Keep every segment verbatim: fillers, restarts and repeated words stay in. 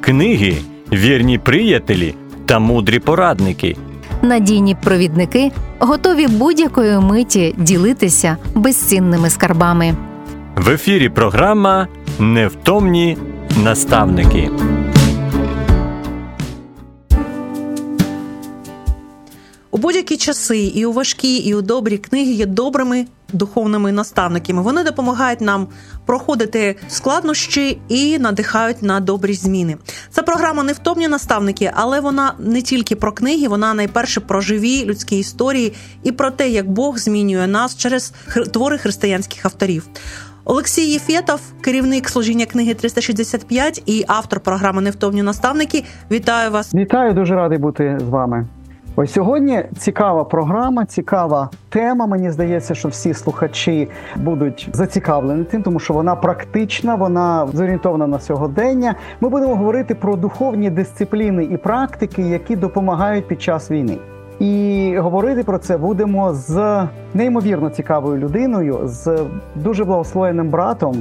книги, вірні приятелі та мудрі порадники. Надійні провідники, готові будь-якої миті ділитися безцінними скарбами. В ефірі програма «Невтомні наставники». У будь-які часи, і у важкі, і у добрі книги є добрими духовними наставниками. Вони допомагають нам проходити складнощі і надихають на добрі зміни. Це програма «Невтомні наставники», але вона не тільки про книги, вона найперше про живі людські історії і про те, як Бог змінює нас через твори християнських авторів. Олексій Єфєтов, керівник служіння книги триста шістдесят п'ять і автор програми «Невтомні наставники». Вітаю вас. Вітаю, дуже радий бути з вами. Ось сьогодні цікава програма, цікава тема. Мені здається, що всі слухачі будуть зацікавлені тим, тому що вона практична, вона зорієнтована на сьогодення. Ми будемо говорити про духовні дисципліни і практики, які допомагають під час війни. І говорити про це будемо з неймовірно цікавою людиною, з дуже благословенним братом.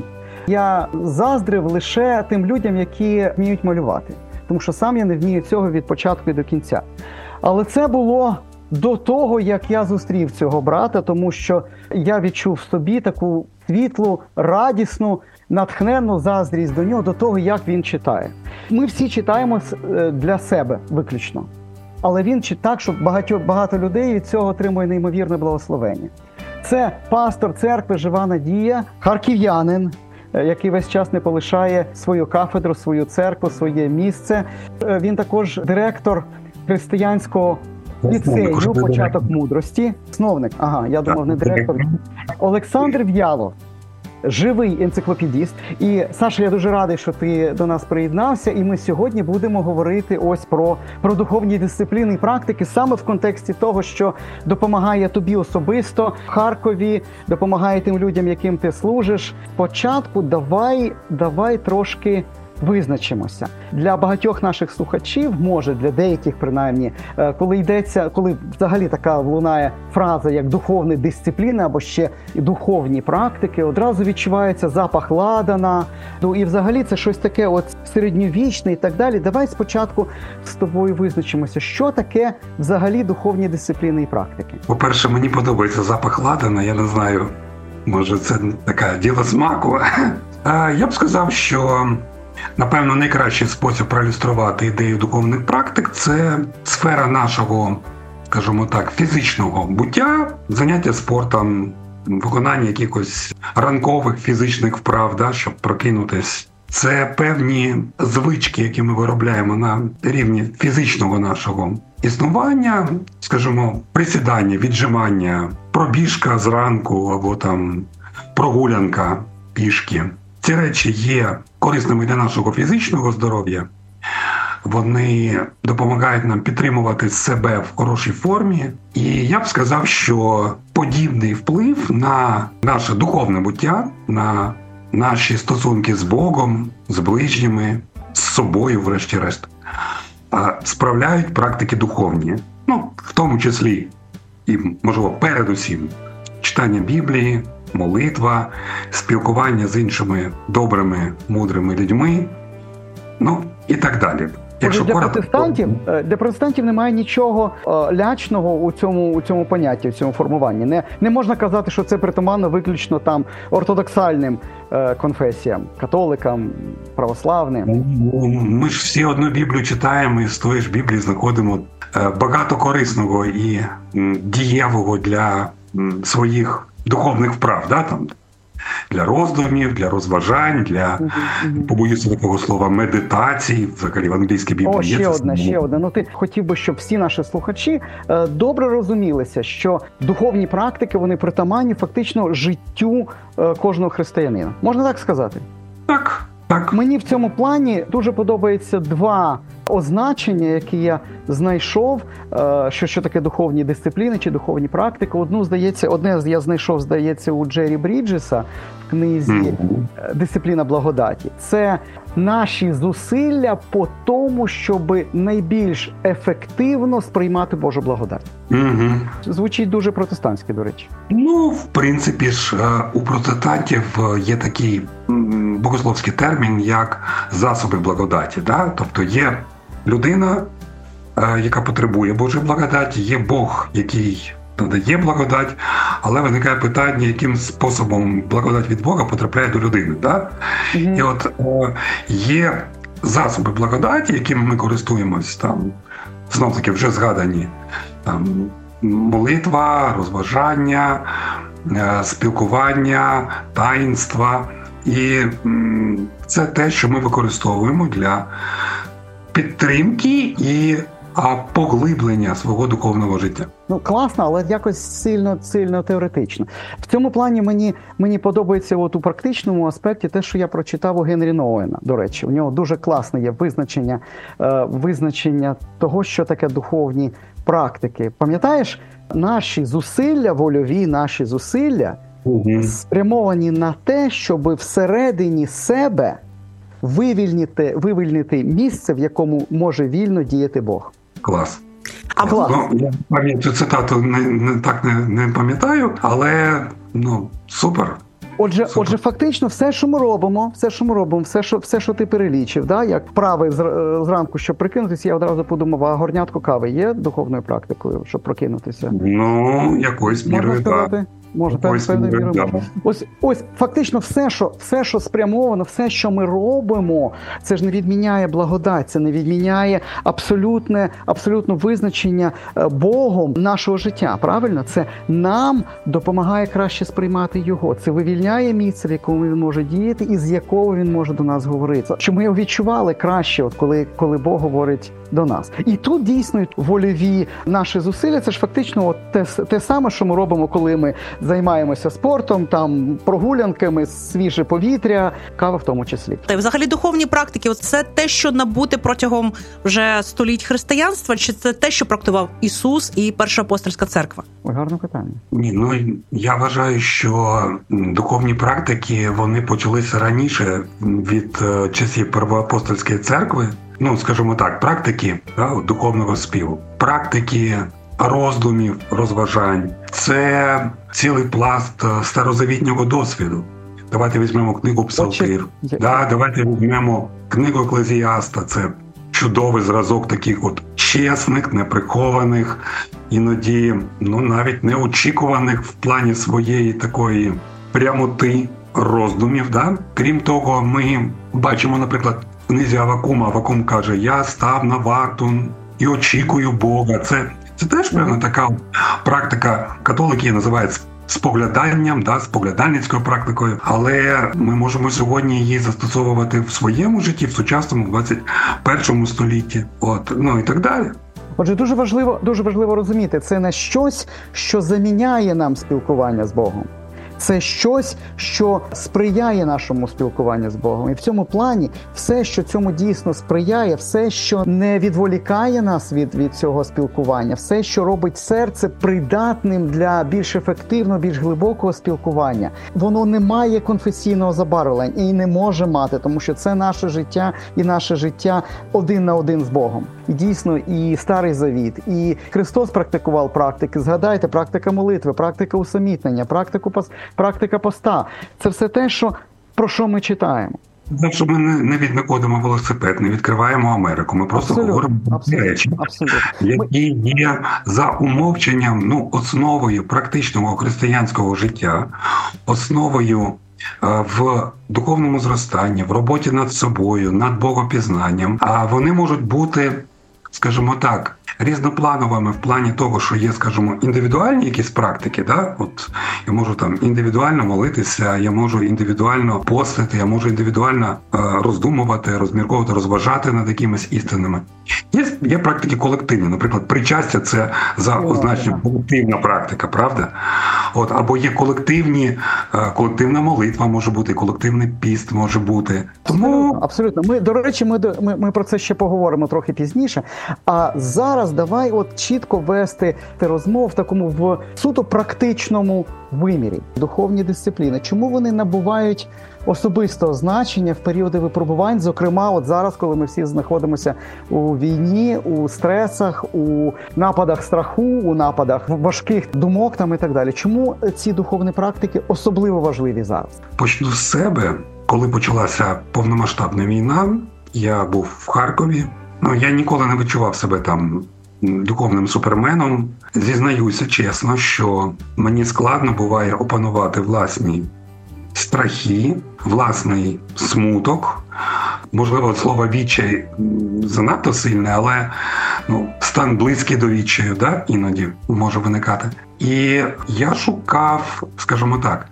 Я заздрив лише тим людям, які вміють малювати, тому що сам я не вмію цього від початку і до кінця. Але це було до того, як я зустрів цього брата, тому що я відчув в собі таку світлу, радісну, натхненну заздрість до нього, до того, як він читає. Ми всі читаємо для себе виключно. Але він читає так, що багато, багато людей від цього отримує неймовірне благословення. Це пастор церкви «Жива надія», харків'янин, який весь час не полишає свою кафедру, свою церкву, своє місце. Він також директор християнського ліцею «Початок мудрості». Основник, ага, я думав, не директор. Олександр В'ялов, живий енциклопедист. І, Саша, я дуже радий, що ти до нас приєднався. І ми сьогодні будемо говорити ось про, про духовні дисципліни і практики саме в контексті того, що допомагає тобі особисто в Харкові, допомагає тим людям, яким ти служиш. Спочатку давай, давай трошки визначимося. Для багатьох наших слухачів, може, для деяких принаймні, коли йдеться, коли взагалі така лунає фраза, як духовні дисципліни або ще духовні практики, одразу відчувається запах ладана, і взагалі це щось таке от середньовічне і так далі. Давай спочатку з тобою визначимося, що таке взагалі духовні дисципліни і практики. По-перше, мені подобається запах ладана, я не знаю, може це таке діло смаку. Я б сказав, що напевно, найкращий спосіб проілюструвати ідею духовних практик – це сфера нашого, скажімо так, фізичного буття, заняття спортом, виконання якихось ранкових фізичних вправ, да, щоб прокинутись. Це певні звички, які ми виробляємо на рівні фізичного нашого існування, скажімо, присідання, віджимання, пробіжка зранку або там прогулянка пішки. Ці речі є корисними для нашого фізичного здоров'я. Вони допомагають нам підтримувати себе в хорошій формі. І я б сказав, що подібний вплив на наше духовне буття, на наші стосунки з Богом, з ближніми, з собою, врешті-решт, справляють практики духовні. Ну, в тому числі і, можливо, передусім, читання Біблії, молитва, спілкування з іншими добрими, мудрими людьми, ну і так далі. Якщо для коротко, протестантів, то... для протестантів немає нічого лячного у цьому, у цьому понятті, у цьому формуванні. Не, не можна казати, що це притаманно виключно там ортодоксальним е, конфесіям, католикам, православним. Ми ж всі одну Біблію читаємо і з тої ж Біблії знаходимо багато корисного і дієвого для своїх духовних вправ, да, там, для роздумів, для розважань, для, mm-hmm. побоюся такого слова, медитацій, взагалі в англійській Біблії. О, ще одне, ще одне. Ну, ти хотів би, щоб всі наші слухачі е, добре розумілися, що духовні практики, вони притаманні фактично життю е, кожного християнина. Можна так сказати? Так. Так. Мені в цьому плані дуже подобаються два означення, які я знайшов, що, що таке духовні дисципліни чи духовні практики. Одну, здається, одне я знайшов, здається, у Джері Бріджеса в книзі «Дисципліна благодаті». Це наші зусилля по тому, щоб найбільш ефективно сприймати Божу благодать. Угу. Звучить дуже протестантськи, до речі. Ну, в принципі ж, у протестантів є такий богословський термін як засоби благодаті. Да? Тобто є людина, яка потребує Божої благодаті, є Бог, який надає благодать, але виникає питання, яким способом благодать від Бога потрапляє до людини. Да? Mm-hmm. І от є засоби благодаті, якими ми користуємось, там, знов-таки вже згадані, там, молитва, розважання, спілкування, таїнства. І це те, що ми використовуємо для підтримки і поглиблення свого духовного життя. Ну, класно, але якось сильно, сильно теоретично. В цьому плані мені, мені подобається от у практичному аспекті те, що я прочитав у Генрі Nouwена. До речі, у нього дуже класне є визначення, е, визначення того, що таке духовні практики. Пам'ятаєш, наші зусилля, вольові наші зусилля угу. спрямовані на те, щоб всередині себе вивільнити, вивільнити місце, в якому може вільно діяти Бог. Клас. А Клас. Ну, я пам'ятаю цитату не, не так не, не пам'ятаю, але ну супер. Отже, супер. Отже, фактично, все, що ми робимо, все, що ми робимо, все, що все, що ти перелічив, да, як вправи зранку, щоб прикинутися, я одразу подумав, а горнятко кави є духовною практикою, щоб прокинутися? Ну, якоюсь мірою, так. Може, певною мірою. Ось, ось фактично все що, все, що спрямовано, все, що ми робимо, це ж не відміняє благодать, це не відміняє абсолютне, абсолютно визначення Богом нашого життя, правильно? Це нам допомагає краще сприймати Його. Це вивільняє місце, в якому Він може діяти і з якого Він може до нас говорити. Щоб ми його відчували краще, от коли, коли Бог говорить до нас. І тут дійсно вольові наші зусилля, це ж фактично от те, те саме, що ми робимо, коли ми займаємося спортом, там прогулянками, свіже повітря, кава в тому числі. Та й взагалі духовні практики, це те, що набуте протягом вже століть християнства, чи це те, що практикував Ісус і Перша апостольська церква? Ой, гарне питання. Ні, ну я вважаю, що духовні практики, вони почалися раніше від часів Первоапостольської церкви. Ну, скажімо так, практики да, духовного співу, практики роздумів, розважань. Це цілий пласт старозавітнього досвіду. Давайте візьмемо книгу Псалтир, да, давайте візьмемо книгу Еклезіаста. Це чудовий зразок таких от чесних, неприхованих, іноді ну, навіть неочікуваних в плані своєї такої прямоти роздумів. Да? Крім того, ми бачимо, наприклад, в книзі Аввакума. Аввакум каже, я став на варту і очікую Бога. Це, це теж певна така практика, католики називають спогляданням, да, споглядальницькою практикою, але ми можемо сьогодні її застосовувати в своєму житті, в сучасному двадцять першому столітті. От, ну і так далі. Отже, дуже важливо, дуже важливо розуміти, це не щось, що заміняє нам спілкування з Богом. Це щось, що сприяє нашому спілкуванню з Богом. І в цьому плані все, що цьому дійсно сприяє, все, що не відволікає нас від, від цього спілкування, все, що робить серце придатним для більш ефективного, більш глибокого спілкування, воно не має конфесійного забарвлення і не може мати, тому що це наше життя і наше життя один на один з Богом. І дійсно, і Старий Завіт, і Христос практикував практики. Згадайте, практика молитви, практика усамітнення, практику практика поста. Це все те, що, про що ми читаємо. Що ми не, не віднаходимо велосипед, не відкриваємо Америку. Ми просто абсолютно, говоримо про речі, які є за умовченням, ну, основою практичного християнського життя, основою в духовному зростанні, в роботі над собою, над богопізнанням. А вони можуть бути, скажімо так, різноплановими в плані того, що є, скажімо, індивідуальні якісь практики, да? От я можу там індивідуально молитися, я можу індивідуально постити, я можу індивідуально е, роздумувати, розмірковувати, розважати над якимись істинами. Є, є практики колективні, наприклад, причастя – це за означенням колективна практика, правда? От, або є колективні, е, колективна молитва може бути, колективний піст може бути. Тому... Абсолютно. Ми, до речі, ми, ми, ми про це ще поговоримо трохи пізніше. А зараз давай от чітко вести розмову в такому в суто практичному вимірі. Духовні дисципліни. Чому вони набувають особистого значення в періоди випробувань? Зокрема, от зараз, коли ми всі знаходимося у війні, у стресах, у нападах страху, у нападах важких думок там і так далі. Чому ці духовні практики особливо важливі зараз? Почну з себе. коли почалася повномасштабна війна, я був в Харкові. Ну, я ніколи не відчував себе там духовним суперменом. Зізнаюся чесно, що мені складно буває опанувати власні страхи, власний смуток. Можливо, слово «відчай» занадто сильне, але ну, стан близький до відчаю, да, іноді може виникати. І я шукав, скажімо так,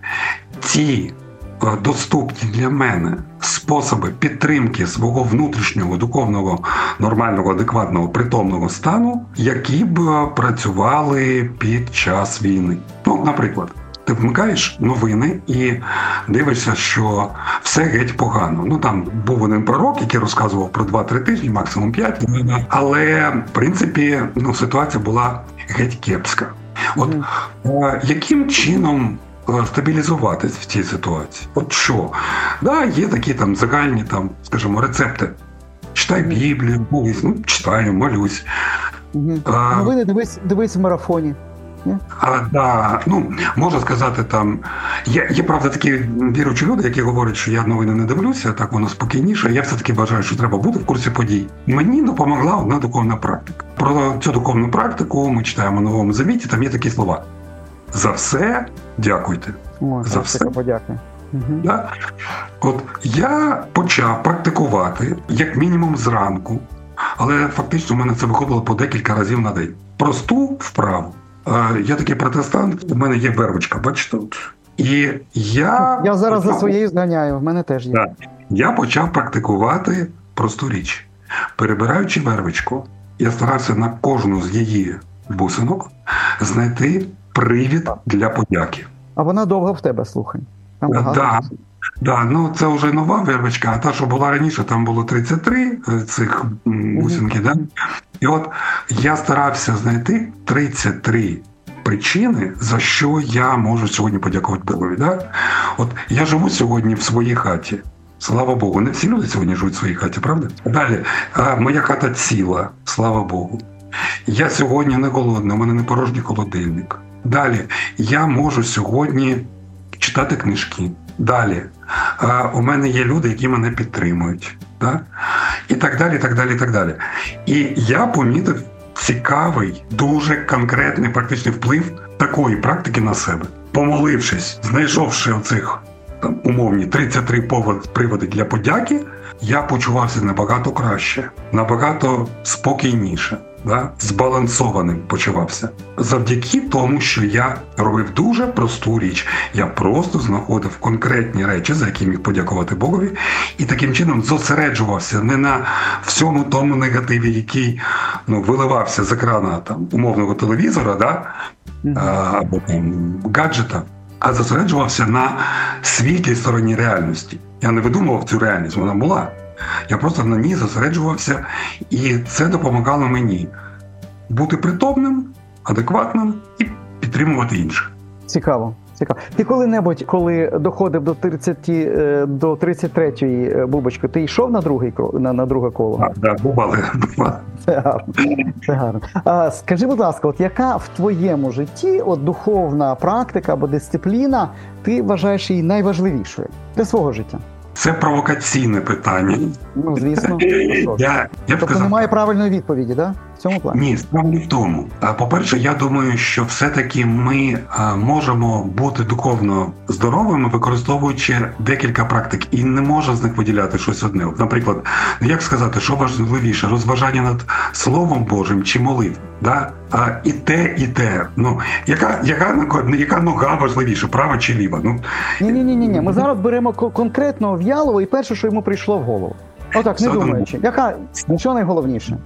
ті доступні для мене способи підтримки свого внутрішнього, духовного, нормального, адекватного, притомного стану, які б працювали під час війни. Ну, наприклад, ти вмикаєш новини і дивишся, що все геть погано. Ну, там був один пророк, який розказував про два-три тижні, максимум п'ять. Але, в принципі, ну, ситуація була геть кепська. От е, яким чином стабілізуватись в цій ситуації? От що? Да, є такі там загальні, там, скажімо, рецепти. Читай Біблію, молись, ну, читаю, молюсь. Угу. А, Новини дивись, дивись в марафоні. А, да, ну, можна сказати, там, є, є, правда, такі віруючі люди, які говорять, що я новини не дивлюся, так воно спокійніше. Я все-таки вважаю, що треба бути в курсі подій. Мені допомогла одна духовна практика. Про цю духовну практику ми читаємо в Новому Завіті, там є такі слова. За все дякуйте. О, за все. Подяки. Угу. Да? От я почав практикувати, як мінімум зранку, але фактично в мене це виходило по декілька разів на день. Просту вправу. Я такий протестант, у мене є вервочка, бачите? І я... Я зараз почав... за своєю зганяю, в мене теж є. Да. Я почав практикувати просту річ. Перебираючи вервочку, я старався на кожну з її бусинок знайти привід для подяки. А вона довго в тебе, слухай. Там багато. Да, да, ну це вже нова вервочка, а та, що була раніше, там було тридцять три цих бусинки. Mm-hmm. Да? І от я старався знайти тридцять три причини, за що я можу сьогодні подякувати Богові. Да? От я живу сьогодні в своїй хаті. Слава Богу. Не всі люди сьогодні живуть в своїй хаті, правда? Далі, а, моя хата ціла, слава Богу. Я сьогодні не голодний, у мене не порожній холодильник. Далі, я можу сьогодні читати книжки. Далі, а, у мене є люди, які мене підтримують. Да? І так далі, і так далі, і так далі. І я помітив цікавий, дуже конкретний практичний вплив такої практики на себе. Помолившись, знайшовши оцих там, умовні тридцять три приводи для подяки, я почувався набагато краще, набагато спокійніше. Да, збалансованим почувався. Завдяки тому, що я робив дуже просту річ. Я просто знаходив конкретні речі, за які міг подякувати Богові, і таким чином зосереджувався не на всьому тому негативі, який ну, виливався з екрана там, умовного телевізора, да, mm-hmm. або там, гаджета, а зосереджувався на світлій стороні реальності. Я не видумував цю реальність, вона була. Я просто на ній зосереджувався, і це допомагало мені бути притомним, адекватним і підтримувати інших. Цікаво. Цікаво. Ти коли-небудь, коли доходив до тридцяти, до тридцять третьої бубочки, ти йшов на другий на, на друге коло? Так, да, бували. Це гарно. Це гарно. А, скажи, будь ласка, от яка в твоєму житті от духовна практика або дисципліна ти вважаєш її найважливішою для свого життя? Це провокаційне питання. Ну, звісно. Я, я тобто сказав, немає правильної відповіді, да? В цьому плані? Ні, справа не в тому. По-перше, я думаю, що все-таки ми можемо бути духовно здоровими, використовуючи декілька практик, і не можна з них виділяти щось одне. Наприклад, як сказати, що важливіше, розважання над Словом Божим чи молитва? Да? А, і те, і те. Ну, яка, яка, яка нога важливіша, права чи ліва? Ну, Ні-ні-ні, ми зараз беремо конкретного В'ялова і перше, що йому прийшло в голову. Отак, не думаючи. Яка, що найголовніше?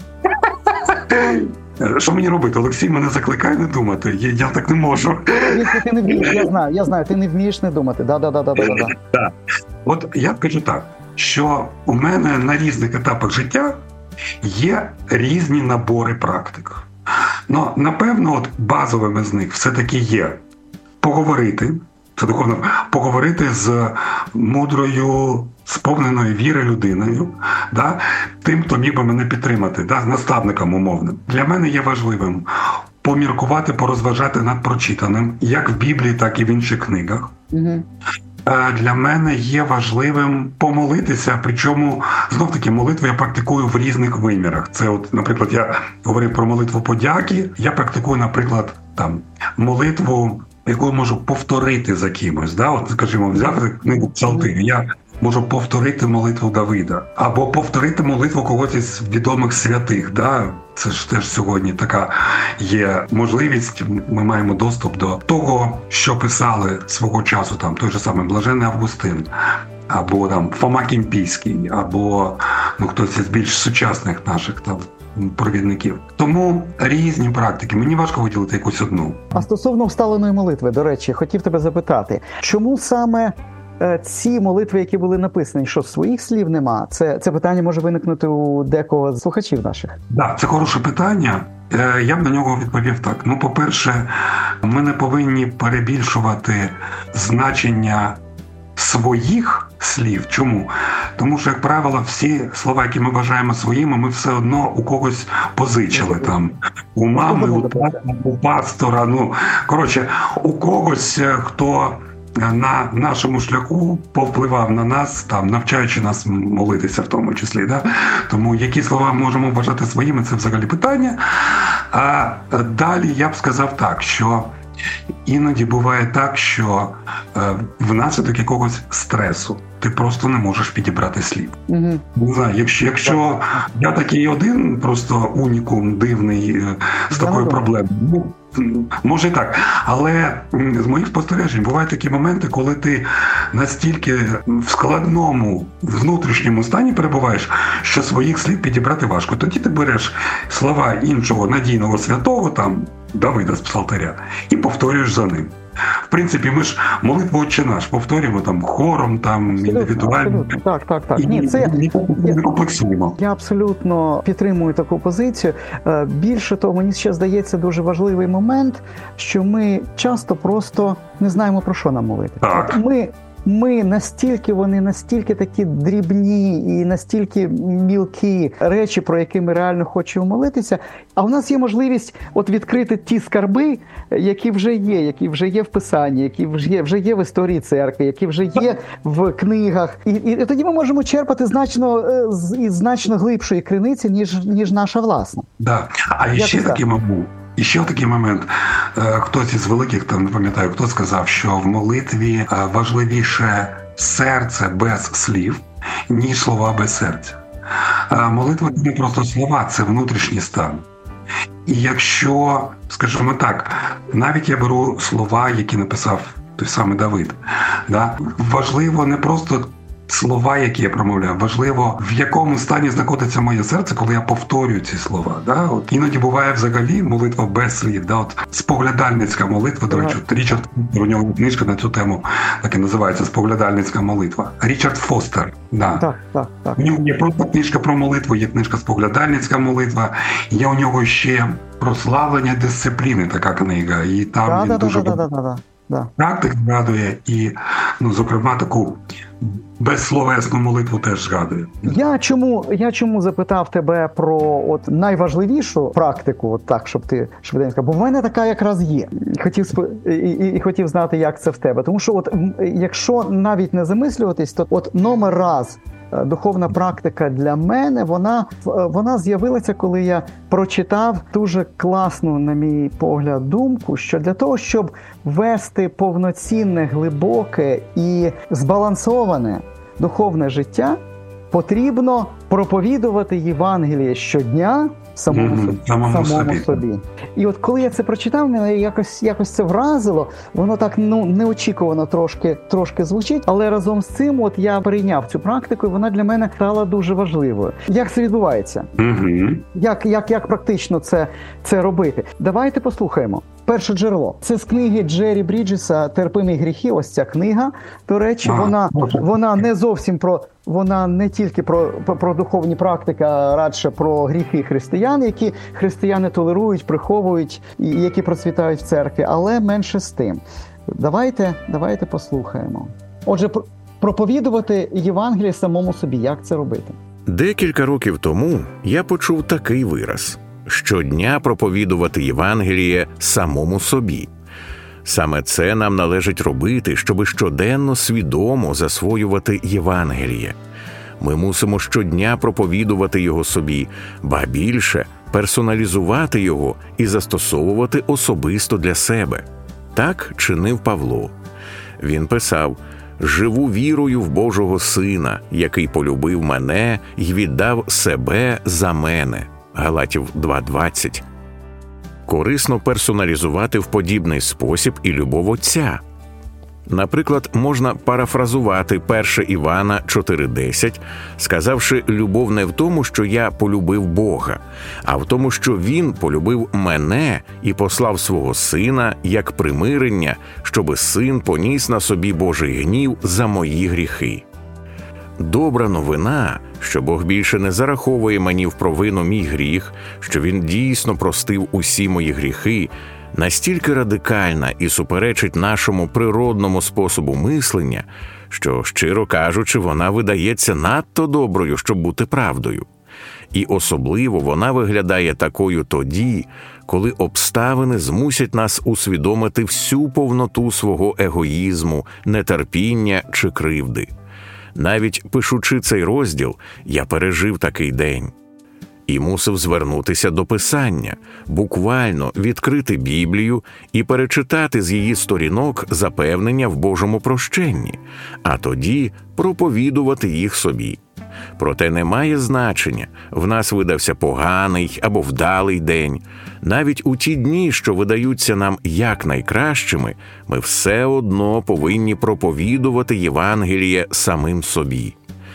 Що мені робити? Олексій мене закликає не думати. Я, я так не можу. Ти не вмієш, я знаю, я знаю, ти не вмієш не думати. Да-да-да-да-да. От я кажу так, що у мене на різних етапах життя є різні набори практик. Ну, напевно, от базовими з них все-таки є поговорити, це духовно, поговорити з мудрою, сповненою віри людиною, да, тим, хто міг би мене підтримати, да, наставником умовним. Для мене є важливим поміркувати, порозважати над прочитаним, як в Біблії, так і в інших книгах. Угу. для мене є важливим помолитися, причому, знов-таки, молитву я практикую в різних вимірах. Це, от, наприклад, я говорив про молитву подяки, я практикую, наприклад, там, молитву, яку я можу повторити за кимось. Да? От, скажімо, взяти книгу Псалтирів, я можу повторити молитву Давида, або повторити молитву когось із відомих святих. Да? Це ж теж сьогодні така є можливість, ми маємо доступ до того, що писали свого часу, там, той же самий Блаженний Августин, або там Фома Кімпійський, або ну, хтось із більш сучасних наших там провідників. Тому різні практики. Мені важко виділити якусь одну. А стосовно вставленої молитви, до речі, хотів тебе запитати, чому саме ці молитви, які були написані, що своїх слів нема? Це, це питання може виникнути у декого з слухачів наших. Так, да, це хороше питання. Я б на нього відповів так. Ну, по-перше, ми не повинні перебільшувати значення своїх слів. Чому? Тому що, як правило, всі слова, які ми вважаємо своїми, ми все одно у когось позичили. Там, у мами, у, у пастора, ну, коротше, у когось, хто на нашому шляху повпливав на нас, там, навчаючи нас молитися в тому числі. Да? Тому які слова можемо вважати своїми, це взагалі питання. А далі я б сказав так, що іноді буває так, що е, внаслідок якогось стресу ти просто не можеш підібрати слів. Mm-hmm. Не знаю, якщо, якщо я такий один, просто унікум дивний е, з такою mm-hmm. проблемою, ну, може і так. Але з моїх спостережень бувають такі моменти, коли ти настільки в складному внутрішньому стані перебуваєш, що своїх слів підібрати важко. Тоді ти береш слова іншого надійного святого, там, Давида з Псалтиря, і повторюєш за ним. В принципі, ми ж молитву «Отче наш» повторюємо там хором, там індивідуально. Так, так, так. І Ні, це не комплексуємо. Я абсолютно підтримую таку позицію. Більше того, мені ще здається дуже важливий момент, що ми часто просто не знаємо, про що нам молити. Так. Ми Ми настільки, вони настільки такі дрібні і настільки мілкі речі, про які ми реально хочемо молитися, а в нас є можливість от відкрити ті скарби, які вже є, які вже є в Писанні, які вже є, вже є в історії церкви, які вже є в книгах. І, і тоді ми можемо черпати значно, із значно глибшої криниці, ніж, ніж наша власна. Да. А Як ще такий момент. І ще такий момент. Хтось із великих, там не пам'ятаю, хто сказав, що в молитві важливіше серце без слів, ніж слова без серця. Молитва – це не просто слова, це внутрішній стан. І якщо, скажімо так, навіть я беру слова, які написав той самий Давид, да? Важливо не просто слова, які я промовляю, важливо, в якому стані знаходиться моє серце, коли я повторюю ці слова. Да? От іноді буває взагалі молитва без слів. Да? От споглядальницька молитва, до речі, Річард, у нього книжка на цю тему так і називається «Споглядальницька молитва». Річард Фостер. Да. Так, так, так. У нього є просто книжка про молитву, є книжка «Споглядальницька молитва», є у нього ще «Прославлення дисципліни» така книга. І там да, він да, дуже да, да, да, да, да. практик згадує і, ну, зокрема, таку безсловесну молитву теж згадує. Я чому, я чому запитав тебе про от найважливішу практику, от так, щоб ти швиденько, бо в мене така якраз є. Хотів і, і, і хотів знати, як це в тебе. Тому що от якщо навіть не замислюватись, то от номер раз духовна практика для мене, вона, вона з'явилася, коли я прочитав дуже класну, на мій погляд, думку, що для того, щоб вести повноцінне, глибоке і збалансоване духовне життя, потрібно проповідувати Євангеліє щодня самому, mm-hmm. собі, самому, самому собі. собі. І от коли я це прочитав, мене якось, якось це вразило, воно так ну, неочікувано трошки, трошки звучить, але разом з цим от я прийняв цю практику, і вона для мене стала дуже важливою. Як це відбувається? Mm-hmm. Як, як, як практично це, це робити? Давайте послухаємо. Перше джерело. Це з книги Джері Бріджеса «Терпимі гріхи». Ось ця книга. До речі, а, вона, вона не зовсім про, вона не тільки про, про, про духовні практики, а радше про гріхи християн, які християни толерують, приховують і які процвітають в церкві, але менше з тим. Давайте, давайте послухаємо. Отже, проповідувати Євангеліє самому собі. Як це робити? Декілька років тому я почув такий вираз – щодня проповідувати Євангеліє самому собі. Саме це нам належить робити, щоби щоденно свідомо засвоювати Євангеліє. Ми мусимо щодня проповідувати його собі, ба більше – персоналізувати його і застосовувати особисто для себе. Так чинив Павло. Він писав: «Живу вірою в Божого Сина, який полюбив мене й віддав себе за мене». Галатів два двадцять. Корисно персоналізувати в подібний спосіб і любов Отця. Наприклад, можна парафразувати перше Івана чотири десять, сказавши: «Любов не в тому, що я полюбив Бога, а в тому, що Він полюбив мене і послав свого Сина як примирення, щоби Син поніс на собі Божий гнів за мої гріхи». Добра новина, що Бог більше не зараховує мені в провину мій гріх, що Він дійсно простив усі мої гріхи, настільки радикальна і суперечить нашому природному способу мислення, що, щиро кажучи, вона видається надто доброю, щоб бути правдою. І особливо вона виглядає такою тоді, коли обставини змусять нас усвідомити всю повноту свого егоїзму, нетерпіння чи кривди. Навіть пишучи цей розділ, я пережив такий день. І мусив звернутися до Писання, буквально відкрити Біблію і перечитати з її сторінок запевнення в Божому прощенні, а тоді проповідувати їх собі. Проте не має значення, в нас видався поганий або вдалий день. Навіть у ті дні, що видаються нам якнайкращими, ми все одно повинні проповідувати Євангеліє самим собі.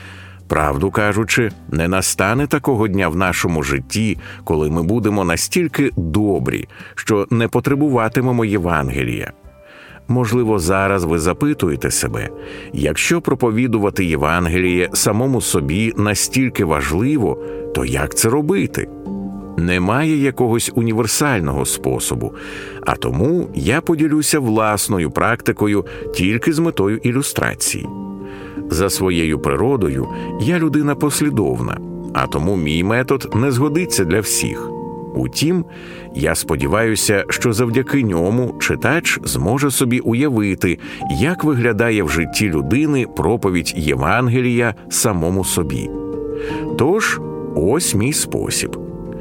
Правду кажучи, не настане такого дня в нашому житті, коли ми будемо настільки добрі, що не потребуватимемо Євангелія. Можливо, зараз ви запитуєте себе, якщо проповідувати Євангеліє самому собі настільки важливо, то як це робити? Немає якогось універсального способу, а тому я поділюся власною практикою тільки з метою ілюстрації. За своєю природою я людина послідовна, а тому мій метод не згодиться для всіх. Утім, я сподіваюся, що завдяки ньому читач зможе собі уявити, як виглядає в житті людини проповідь Євангелія самому собі. Тож, ось мій спосіб.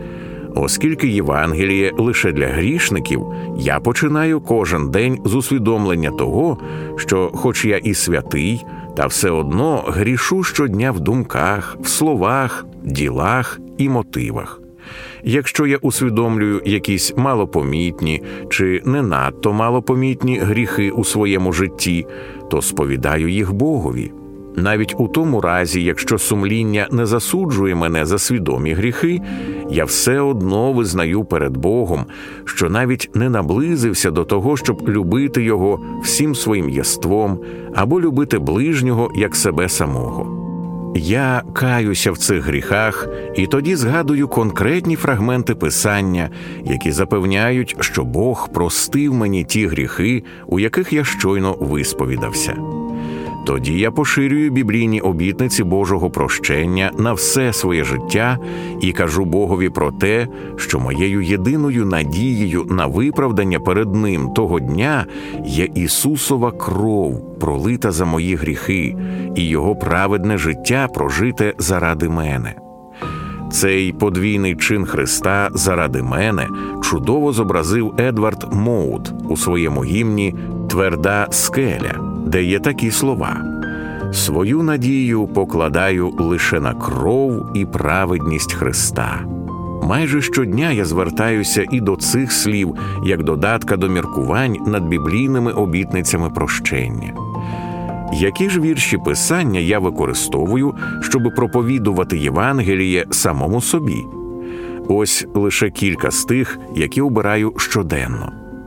Оскільки Євангеліє лише для грішників, я починаю кожен день з усвідомлення того, що, хоч я і святий, та все одно грішу щодня в думках, в словах, ділах і мотивах. Якщо я усвідомлюю якісь малопомітні чи не надто малопомітні гріхи у своєму житті, то сповідаю їх Богові. Навіть у тому разі, якщо сумління не засуджує мене за свідомі гріхи, я все одно визнаю перед Богом, що навіть не наблизився до того, щоб любити Його всім своїм єством або любити ближнього як себе самого. Я каюся в цих гріхах і тоді згадую конкретні фрагменти Писання, які запевняють, що Бог простив мені ті гріхи, у яких я щойно висповідався. Тоді я поширюю біблійні обітниці Божого прощення на все своє життя і кажу Богові про те, що моєю єдиною надією на виправдання перед Ним того дня є Ісусова кров, пролита за мої гріхи, і Його праведне життя прожите заради мене. Цей подвійний чин Христа заради мене чудово зобразив Едвард Моут у своєму гімні «Тверда скеля», де є такі слова: «Свою надію покладаю лише на кров і праведність Христа». Майже щодня я звертаюся і до цих слів, як додатка до міркувань над біблійними обітницями прощення. Які ж вірші Писання я використовую, щоб проповідувати Євангеліє самому собі? Ось лише кілька з тих, які обираю щоденно.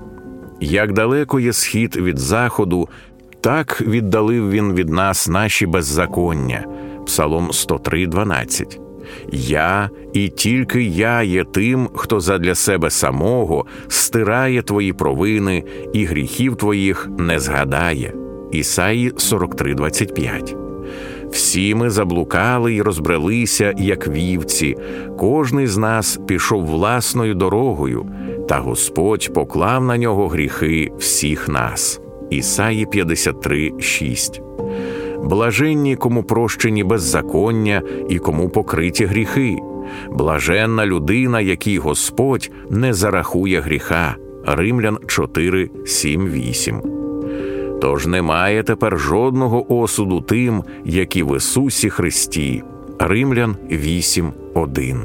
«Як далеко є схід від заходу, так віддалив він від нас наші беззаконня» Псалом сто три дванадцять. «Я, і тільки я є тим, хто задля себе самого стирає твої провини і гріхів твоїх не згадає» Ісаї сорок три двадцять п'ять. «Всі ми заблукали й розбрелися, як вівці, кожний з нас пішов власною дорогою, та Господь поклав на нього гріхи всіх нас. Ісаї п'ятдесят три шість. Блаженні, кому прощені беззаконня і кому покриті гріхи. Блаженна людина, якій Господь не зарахує гріха. Римлян чотири сім вісім. Тож немає тепер жодного осуду тим, які в Ісусі Христі. Римлян вісім один.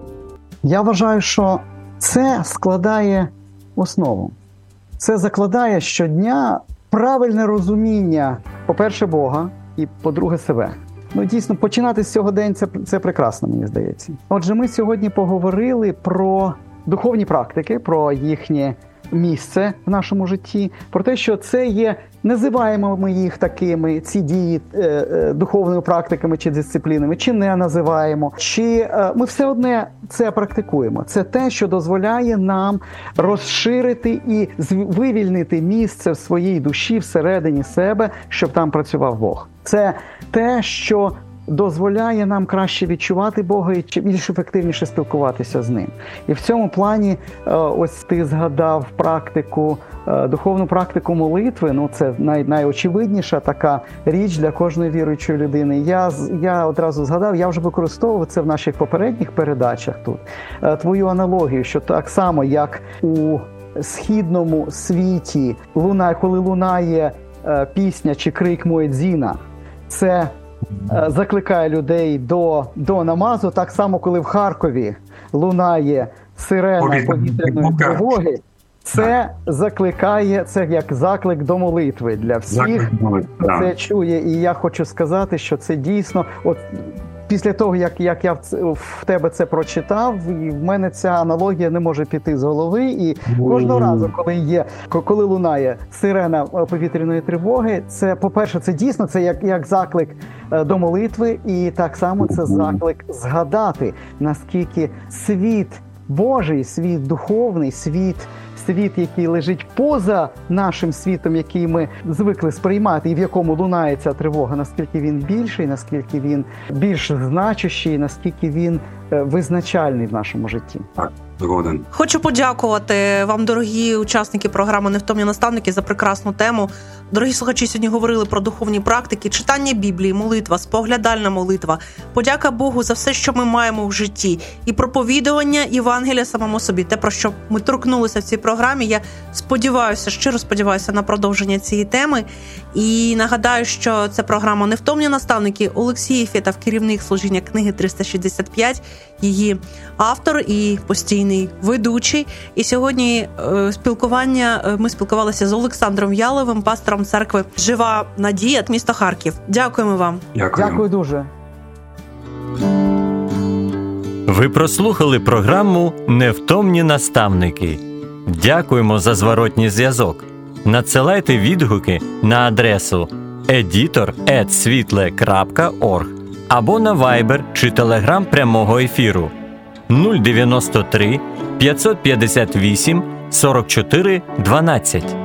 Я вважаю, що це складає основу. Це закладає щодня правильне розуміння, по-перше, Бога, і, по-друге, себе. Ну, дійсно, починати з цього дня – це, це прекрасно, мені здається. Отже, ми сьогодні поговорили про духовні практики, про їхнє місце в нашому житті, про те, що це є, називаємо ми їх такими, ці дії е, е, духовними практиками чи дисциплінами, чи не називаємо, чи е, ми все одне це практикуємо. Це те, що дозволяє нам розширити і вивільнити місце в своїй душі всередині себе, щоб там працював Бог. Це те, що дозволяє нам краще відчувати Бога і більш ефективніше спілкуватися з Ним. І в цьому плані, ось ти згадав практику, духовну практику молитви, ну це най, найочевидніша така річ для кожної віруючої людини. Я, я одразу згадав, я вже використовував це в наших попередніх передачах тут, твою аналогію, що так само, як у східному світі, лунає, коли лунає пісня чи крик Муедзіна, це закликає людей до, до намазу, так само, коли в Харкові лунає сирена повітряної тривоги, це закликає, це як заклик до молитви для всіх, хто це чує. І я хочу сказати, що це дійсно, от після того, як, як я в, в тебе це прочитав, і в мене ця аналогія не може піти з голови, і кожного разу, коли є, коли лунає сирена повітряної тривоги, це, по-перше, це дійсно, це як, як заклик до молитви, і так само це заклик згадати, наскільки світ Божий, світ духовний, світ, світ, який лежить поза нашим світом, який ми звикли сприймати, і в якому лунає ця тривога, наскільки він більший, наскільки він більш значущий, наскільки він визначальний в нашому житті. Так, згоден. Хочу подякувати вам, дорогі учасники програми «Невтомні наставники», за прекрасну тему. Дорогі слухачі, сьогодні говорили про духовні практики, читання Біблії, молитва, споглядальна молитва. Подяка Богу за все, що ми маємо в житті. І проповідування Євангелія самому собі. Те, про що ми торкнулися в цій програмі. Я сподіваюся, щиро сподіваюся на продовження цієї теми. І нагадаю, що це програма «Невтомні наставники». Олексій Єфєтов, керівник служіння книги триста шістдесят п'ять, її автор і постійний ведучий. І сьогодні е, спілкування, ми спілкувалися з Олександром Яловим, пастором церкви «Жива Надія», місто Харків. Дякуємо вам. Дякую. Дякую дуже. Ви прослухали програму «Невтомні наставники». Дякуємо за зворотній зв'язок. Надсилайте відгуки на адресу едітор крапка світле крапка орг або на Viber чи Telegram прямого ефіру нуль дев'яносто три п'ятсот п'ятдесят вісім сорок чотири дванадцять.